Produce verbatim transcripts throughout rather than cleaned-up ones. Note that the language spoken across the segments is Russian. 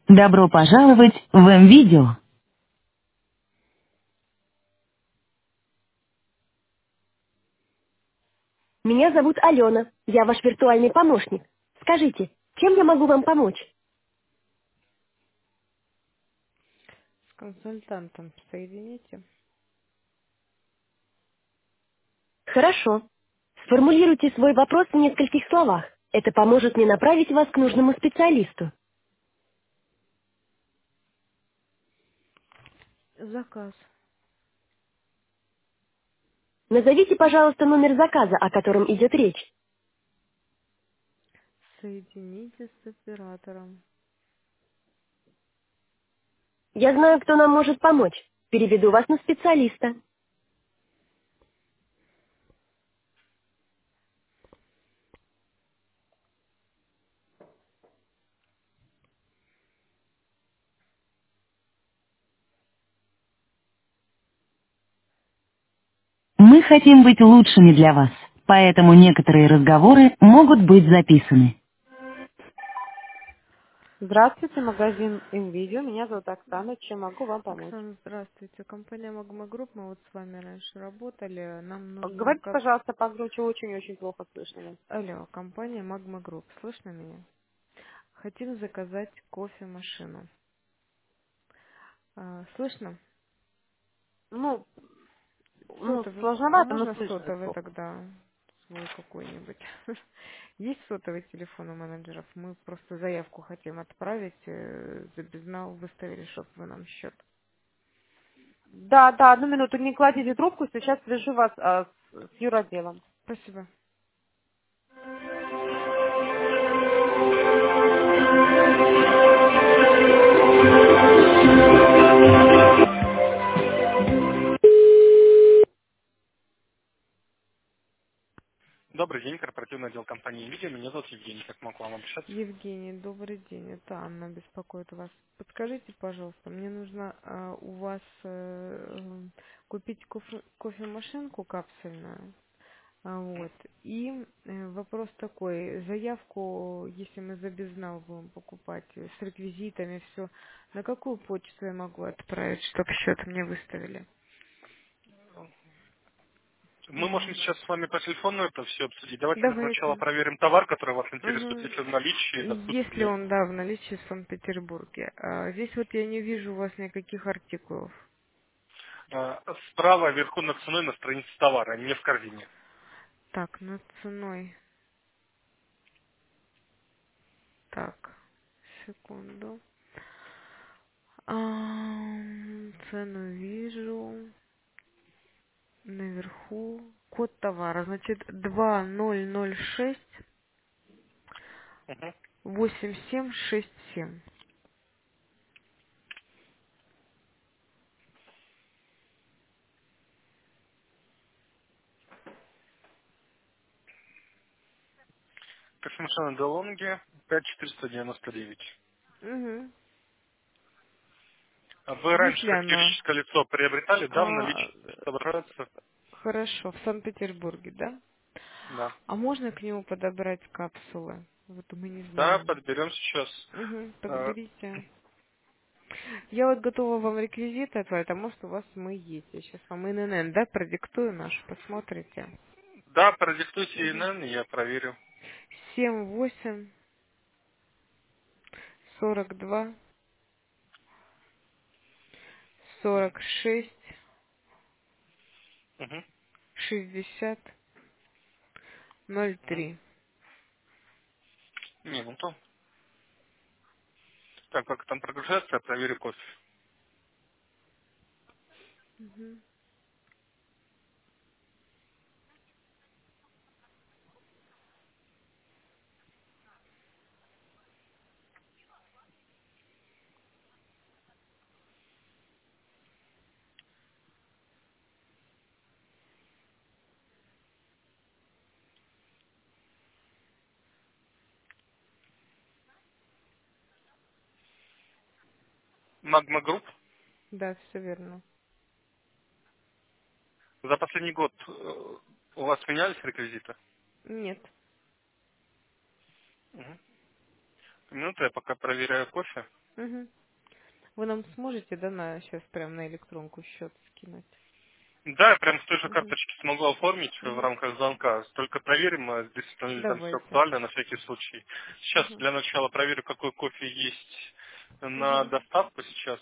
Добро пожаловать в М-видео. Меня зовут Алена. Я ваш виртуальный помощник. Скажите, чем я могу вам помочь? С консультантом соедините. Хорошо. Сформулируйте свой вопрос в нескольких словах. Это поможет мне направить вас к нужному специалисту. Заказ. Назовите, пожалуйста, номер заказа, о котором идет речь. Соедините с оператором. Я знаю, кто нам может помочь. Переведу вас на специалиста. Мы хотим быть лучшими для вас, поэтому некоторые разговоры могут быть записаны. Здравствуйте, магазин МВидео. Меня зовут Оксана. Чем могу вам помочь? Оксана, здравствуйте. Компания Magma Group. Мы вот с вами раньше работали. Нам нужно Говорите, как... пожалуйста, погромче, очень-очень плохо слышно вас. Алло, компания Magma Group. Слышно меня? Хотим заказать кофемашину. А, слышно? Ну, ну, Сотовый. А сложновато, но можно слышно. сотовый тогда? Свой какой-нибудь. Есть сотовый телефон у менеджеров? Мы просто заявку хотим отправить. э, За безнал выставили, чтобы вы нам счет. Да, да, одну минуту, не кладите трубку, сейчас свяжу вас а, с, с юроделом. Спасибо. Добрый день, корпоративный отдел компании «Видео». Меня зовут Евгений. Как могу вам обращаться? Евгений, добрый день. Это Анна беспокоит вас. Подскажите, пожалуйста, мне нужно а, у вас э, м, купить кофе- кофемашинку капсульную. А, Вот. И э, вопрос такой, заявку, если мы за безнал будем покупать, э, с реквизитами, все, на какую почту я могу отправить, чтобы счет мне выставили? Мы можем Угу. сейчас с вами по телефону это все обсудить. Давайте для начала Давайте. проверим товар, который вас интересует, Угу. если в наличии, Если отсутствие. он, да, в наличии в Санкт-Петербурге. А, здесь вот я не вижу у вас никаких артикулов. Э, Справа вверху над ценой на странице товара, не в корзине. Так, над ценой. Так, секунду. Ам, цену вижу. Наверху. Код товара. Значит, два ноль ноль шесть Угу. восемь семь шесть семь. Кофемашина Делонги пять четыреста девяносто девять. Угу. А Вы раньше Если как она... юридическое лицо приобретали, да, в а, наличии отображается? хорошо, в Санкт-Петербурге, да? Да. А можно к нему подобрать капсулы? Вот мы не Да, знаем. подберем сейчас. Угу, Э, подберите. Я вот готова вам реквизиты отправить, а может у вас мы есть. Я сейчас вам ин эн эн, да, продиктую наш, посмотрите. Да, продиктуйте Угу. ИНН, я проверю. семь восемь сорок два сорок шесть Угу. шестьдесят ноль Угу. три. Минуту. Так, как там прогружается, я проверю кофе. Угу. Магма Групп. Да, все верно. За последний год э, у вас менялись реквизиты? Нет. Угу. Минуту, я пока проверяю кофе. Угу. Вы нам сможете, да, на сейчас прям на электронку счет скинуть? Да, я прям с той же Угу. карточки смогу оформить в Угу. рамках звонка. Только проверим, а действительно ли там все Давайте. актуально на всякий случай. Сейчас Угу. для начала проверю, какой кофе есть на Угу. доставку сейчас.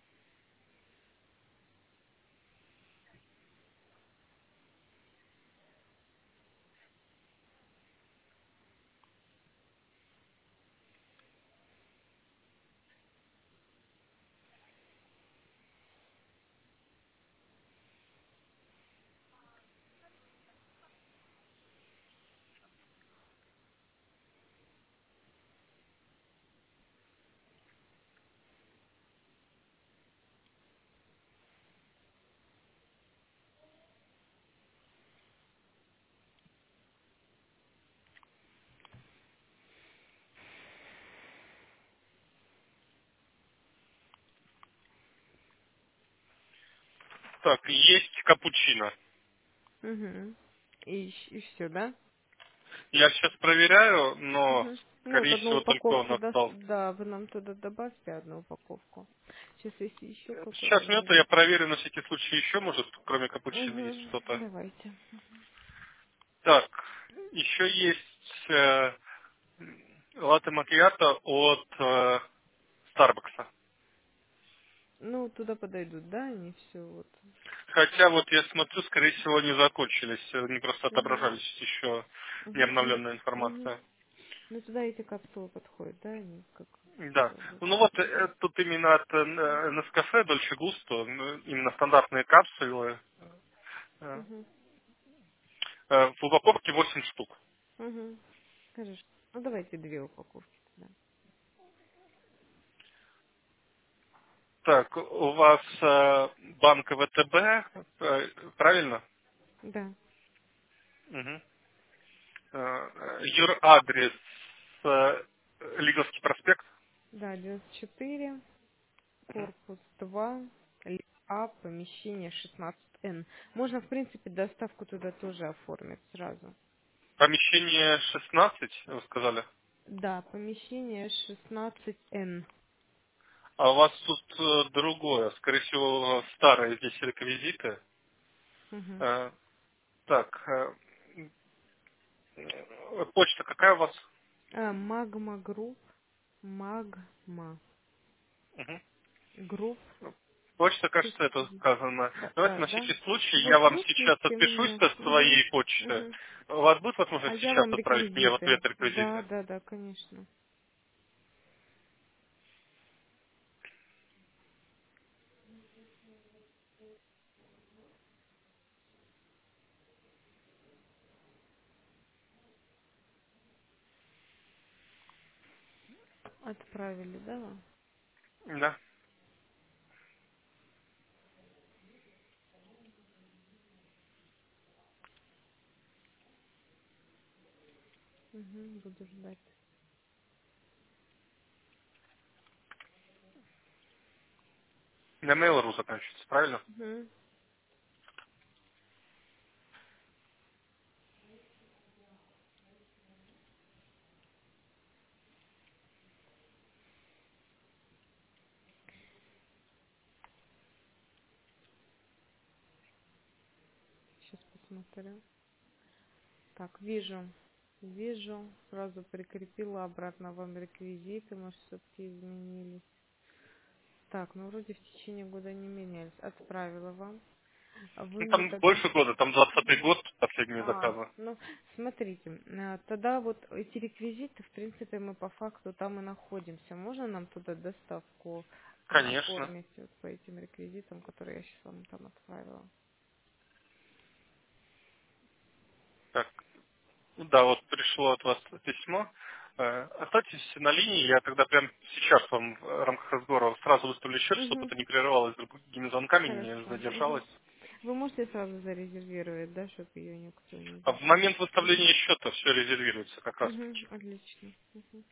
Так, есть капучино. Угу. И, и все, да? Я сейчас проверяю, но, Угу. Ну вот скорее одну всего, только он упаковку, да, остался. да, вы нам туда добавьте одну упаковку. Сейчас если еще какой-то Сейчас нет, будет. я проверю на всякий случай еще, может, кроме капучино есть Угу. что-то. Давайте. Так, еще есть э, латте макиато от э, Старбакса. Ну, туда подойдут, да, они все вот. Хотя вот я смотрю, скорее всего, они закончились. Они просто Угу. отображались еще не Угу. Ну, обновленная угу. информация. Ну, туда эти капсулы подходят, да, они как Да. обычно. Ну вот Угу. э, тут именно от э, Nescafe, Dolce Gusto, ну, именно стандартные капсулы. Э, Угу. э, В упаковке восемь штук. Угу. Хорошо. Ну, давайте две упаковки тогда. Так, у вас э, банк ВТБ, э, правильно? Да. Мгм. Э, Юр адрес э, Лиговский проспект. Да, девяносто четыре, Мгм. корпус два, А, помещение шестнадцать эн. Можно, в принципе, доставку туда тоже оформить сразу. Помещение шестнадцать, вы сказали. Да, помещение шестнадцать эн. А у вас тут э, другое, скорее всего, старые здесь реквизиты. Угу. Э, так, э, э, почта какая у вас? А, Магма Групп. Магма Мгм. Групп. Почта, кажется, это четыре. сказано. Да, Давайте да, на да. всякий случай я Вот вам сейчас вышлите отпишусь мне. со Угу. своей почты. Угу. У вас будет А возможность я сейчас вам отправить мне в реквизиты. ответ Да, реквизиты? да, да, конечно. Отправили, да, вам? Да. Угу, буду ждать. На Mail.ru заканчивается, правильно? Угу. Сейчас посмотрю. Так, вижу. Вижу. Сразу прикрепила обратно вам реквизиты. Может, все-таки изменились. Так, ну вроде в течение года не менялись. Отправила вам. А Ну, вы там тогда... больше года, там двадцатый год последние А, заказы. ну, смотрите, а, тогда вот эти реквизиты, в принципе, мы по факту там и находимся. Можно нам туда доставку а, Конечно. оформить вот по этим реквизитам, которые я сейчас вам там отправила? Так, ну да, вот пришло от вас письмо. Э, Оставьтесь на линии, я тогда прямо сейчас вам в рамках разговора сразу выставлю счет, чтобы Угу, это не прерывалось другими звонками, не хорошо. Угу. задержалось. Вы можете сразу зарезервировать, да, чтобы ее никто не А в видел? момент Угу. выставления счета все резервируется как раз Угу, таки. отлично. Угу.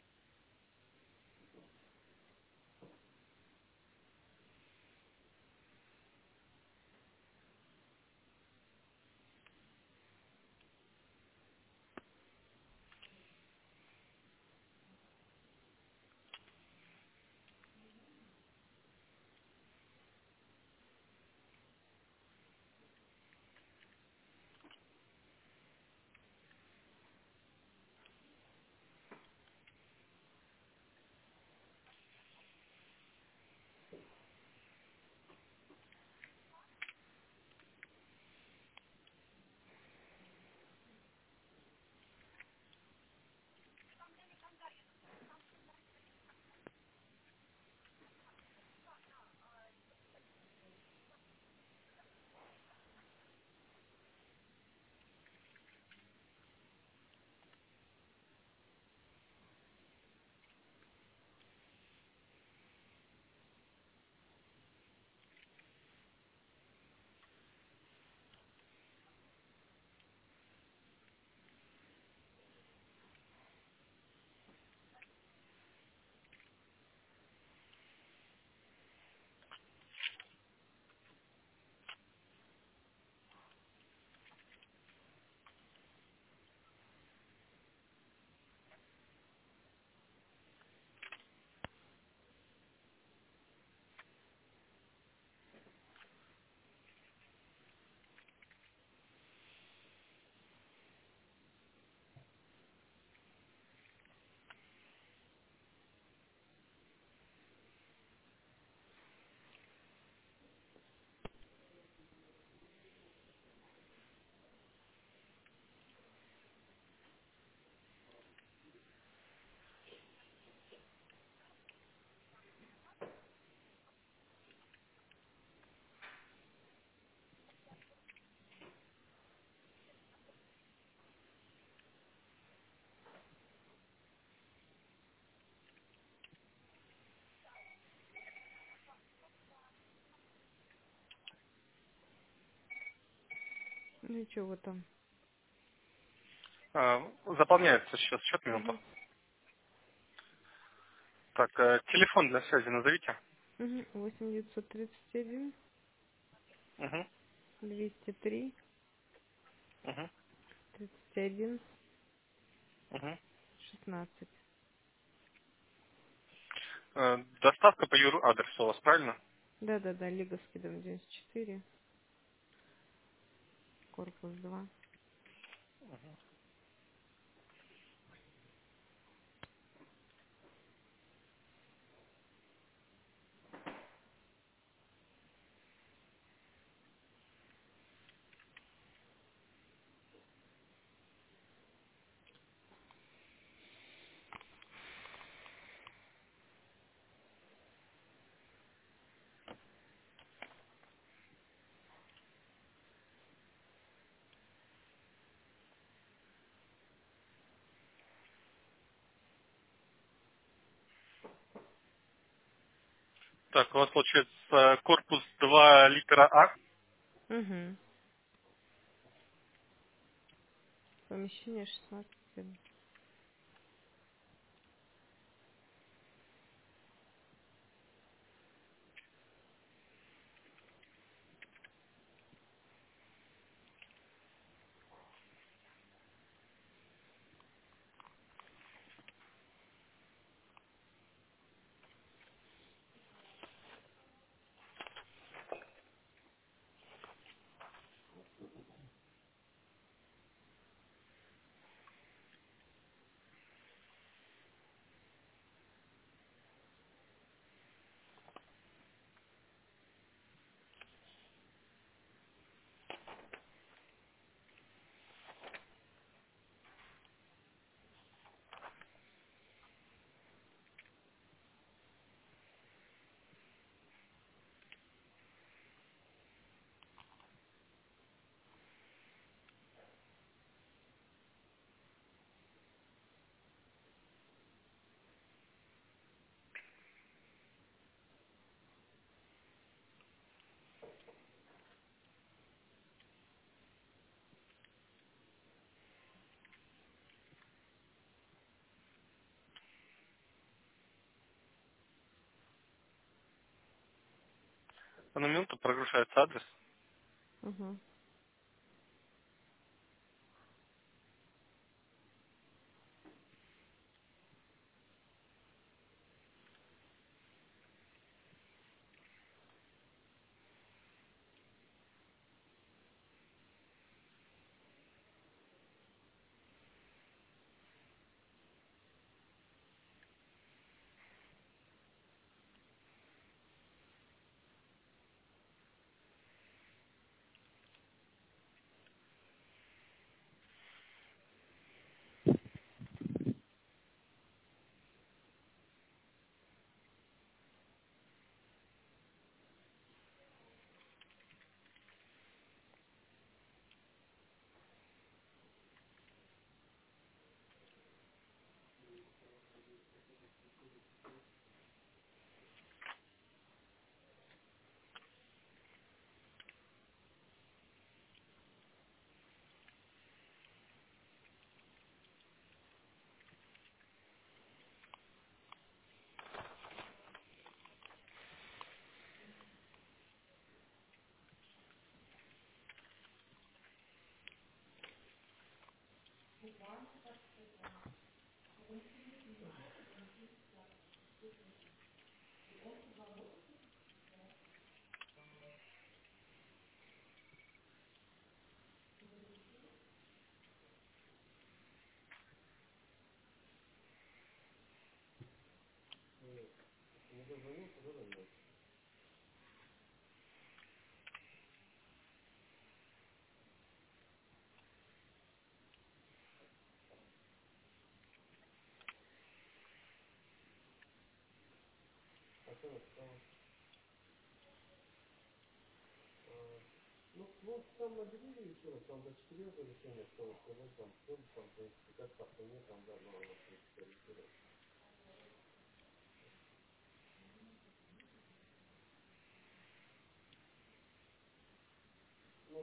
Ну и что вы там? А, заполняется сейчас счет, минуту. Угу. Так, э, телефон для связи назовите. Угу. восемь девятьсот тридцать один Угу, двести три угу, тридцать один угу. шестнадцать. Э, доставка по юр адресу у вас, правильно? Да-да-да, Лиговский, дом девяносто четыре, корпус два. Так, у вас получается корпус два литра А. Угу. Помещение шестнадцать. На минуту прогружается адрес. Угу.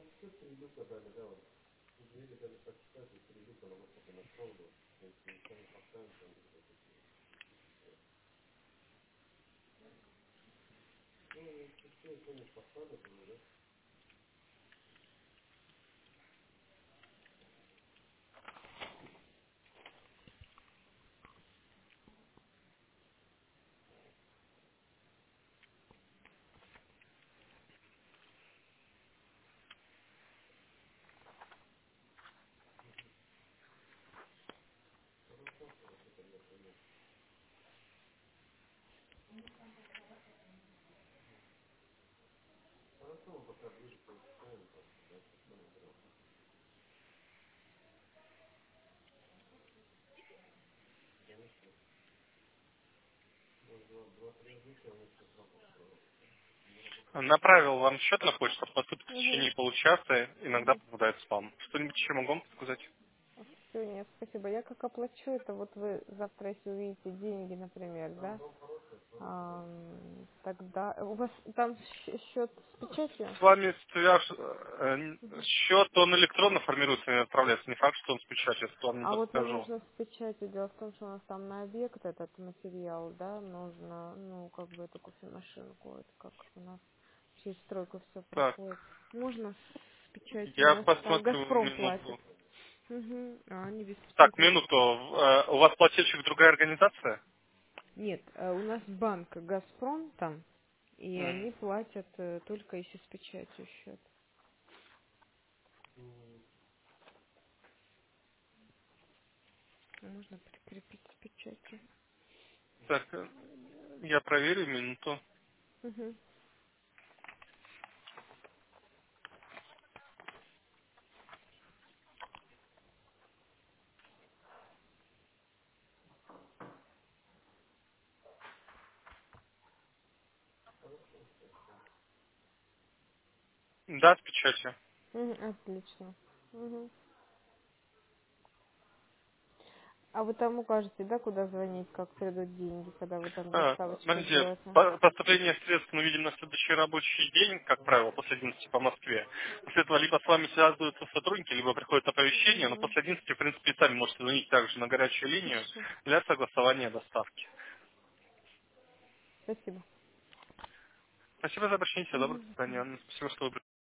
Направил вам счет на почту, поступит в Угу. течение получаса, иногда Угу. попадает в спам. Что-нибудь еще могу вам сказать? Все, нет, спасибо. Я как оплачу это, вот вы завтра, если увидите деньги, например, да, ам, тогда у вас там щ- счет с печатью? С вами свяж... э, счет, он электронно формируется и отправляется. Не факт, что он с печатью, я вам не А вот нам подскажу. нужно с печатью. Дело в том, что у нас там на объект этот материал, да, нужно, ну, как бы эту кофемашинку, это как у нас через стройку все Так, проходит. Можно с печатью, у я нас там посмотрю Газпром платит. минуту. Угу. А они без Так, печати не минуту. пускают. Э, У вас плательщик другая организация? Нет, э, у нас банк Газпром там, и М. они платят э, только если с печатью счет. Можно прикрепить с печатью. Так, э, я проверю минуту. Угу. Да, с печатью. Угу, отлично. Угу. А вы там укажете, да, куда звонить, как придут деньги, когда вы там А, доставочку Смотрите, сделаете? по- поступление средств мы видим на следующий рабочий день, как правило, после одиннадцати по Москве. После этого либо с вами связываются сотрудники, либо приходит оповещение, но Угу. после одиннадцати, в принципе, и сами можете звонить также на горячую линию Хорошо. для согласования доставки. Спасибо. Спасибо за обращение, всего доброго, Угу. до свидания. Спасибо, что вы